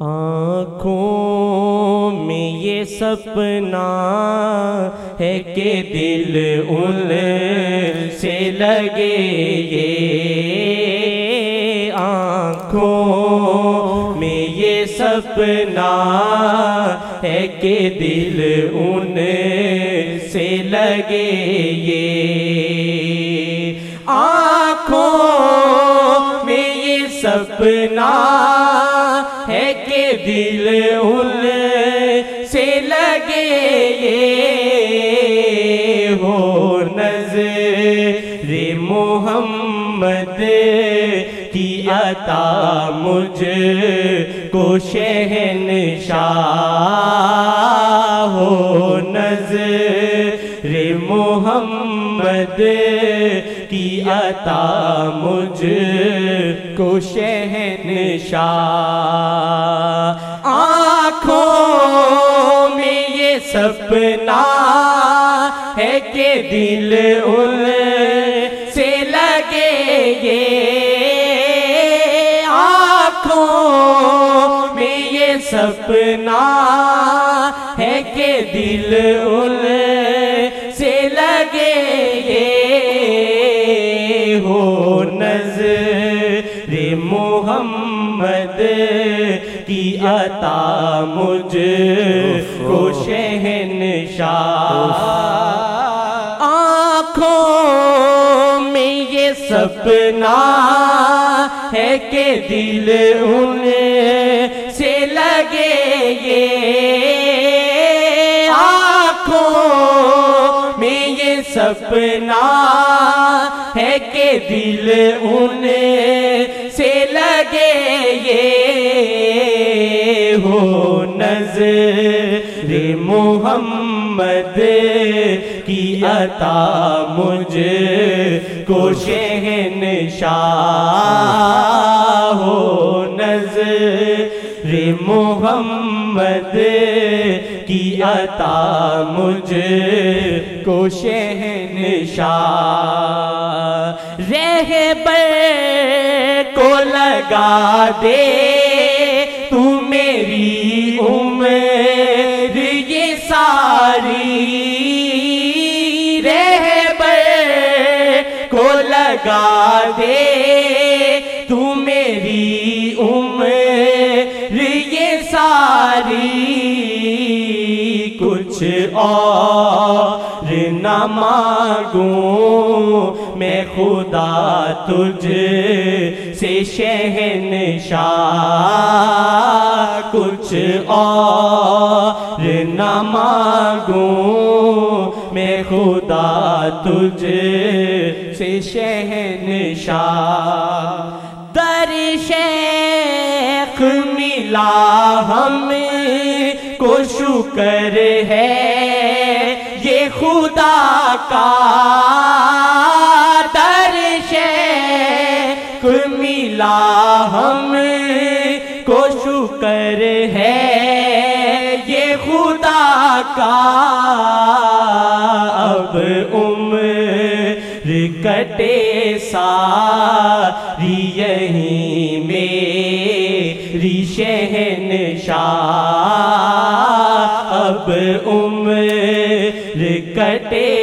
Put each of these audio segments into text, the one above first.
آنکھوں میں یہ سپنا ہے کہ دل ان سے لگے، یہ آنکھوں میں یہ سپنا ہے کہ دل ان سے لگے، یہ آنکھوں میں یہ سپنا ہے کہ دل ان سے لگے، یہ ہو نظر محمد کی عطا مجھ کو شہنشاہ، ہو نظر محمد کی عطا مجھ کو شہنشاہ۔ آنکھوں میں یہ سپنا ہے کہ دل ان سے لگے، یہ آنکھوں میں یہ سپنا ہے کہ دل ان سے لگے، یہ ہو نظر محمد کی عطا مجھ کو شہنشاہ۔ آنکھوں میں یہ سپنا ہے کہ دل ان سے لگے، یہ آنکھوں میں یہ سپنا ہے کہ دل ان سے لگے، یہ ہو نظر محمد کی عطا مجھ کو شہنشاہ، ہو نظر محمد کی عطا مجھ کو شہنشاہ۔ رہبر کو لگا دے تو میری عمر یہ ساری، رہبر کو لگا دے تو میری عمر یہ ساری، کچھ اور نہ مانگوں میں خدا تجھ سے شہنشاہ، کچھ اور نہ مانگوں میں خدا تجھ سے شہنشاہ۔ در شیخ ملا ہم کو شکر ہے یہ خدا کا، در شیخ ملا ہم کو شکر ہے یہ خدا کا، اب عمر کٹے ساری یہیں میری شہنشاہ، اب عمر کٹے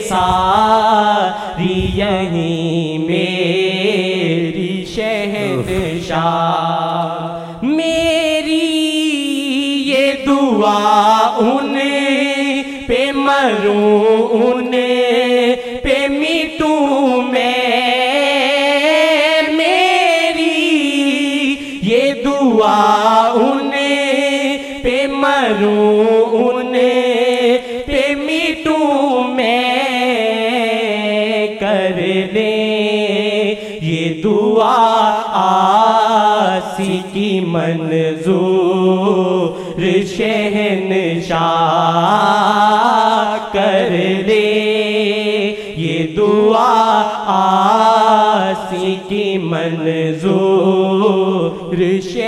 ساری یہیں میری شہنشاہ۔ میری یہ دعا ان پہ مروں ان پہ میٹوں میں، میری یہ دعا ان پہ مروں ان پہ میٹوں میں، کر لیں یہ دعا آسی کی منظور شہنشاہ، کر لے یہ دعا آسی کی منظور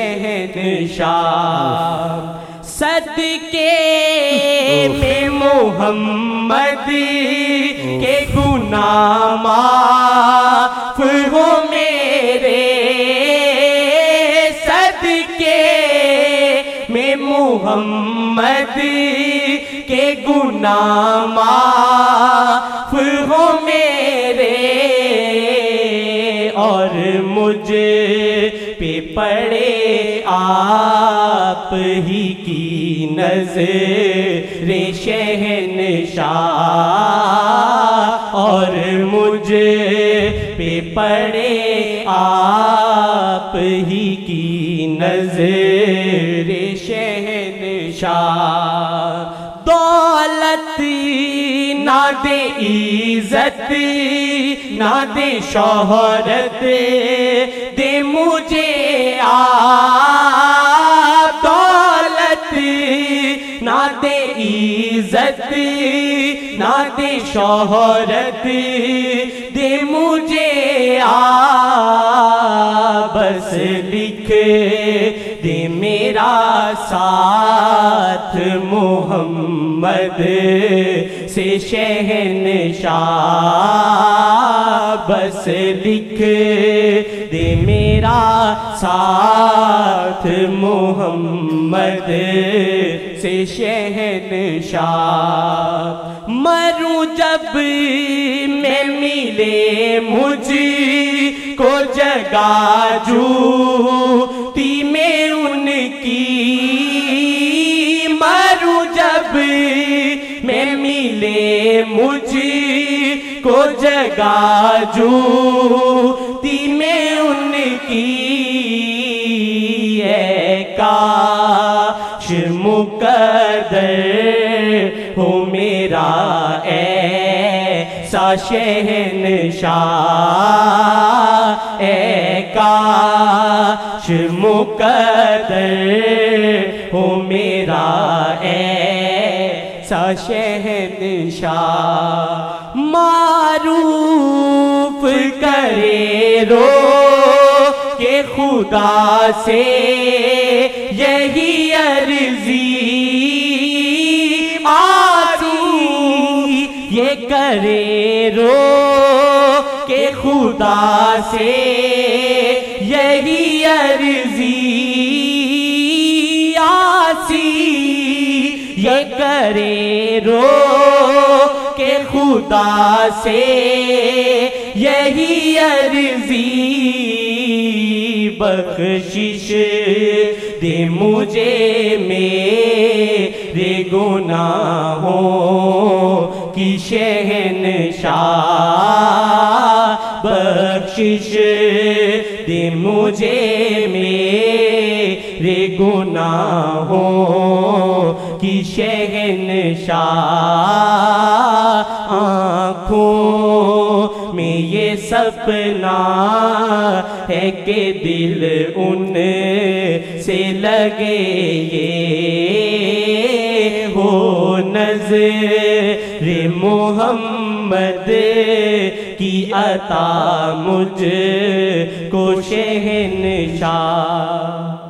شہنشاہ۔ صدقے میں محمد کے گناہ معاف ہو میرے، صدقے میں محمد کے گناہ معاف ہو میرے، اور مجھ پہ پڑے آپ ہی کی نظر شہنشاہ، اور مجھ پہ پڑے آپ ہی کی نظر شہنشاہ۔ دولت نہ دے عزت نہ دے شہرت، دے مجھے آپ، دولت نہ دے عزت نہ دے شہرت، دے مجھے آپ، بس لکھ دے میرا ساتھ محمد سے شہنشاہ، بس لکھ دے میرا ساتھ محمد سے شہنشاہ۔ مروں جب میں ملے مجھ کو جگہ جوتی میں ان کی، مروں جب میں ملے مجھ کو جگہ جوتی میں ان کی، اے کاش مقدر ہو میرا ایسا شہنشاہ، اے کاش مقدر ہو میرا ایسا شہنشاہ۔ معروف کرے رو کہ خدا سے یہی عرضی، آسی یہ کرے رو کہ خدا سے یہی عرضی، آسی یہ کرے رو کہ خدا سے یہی عرضی، بخشش دے مجھے میرے گناہوں کی شہنشاہ، بخشش دے مجھے میرے گناہوں کی شہنشاہ۔ آنکھوں میں یہ سپنا ہے کہ دل ان سے لگے، یہ ہو نظر محمد کی عطا مجھ کو شہنشاہ۔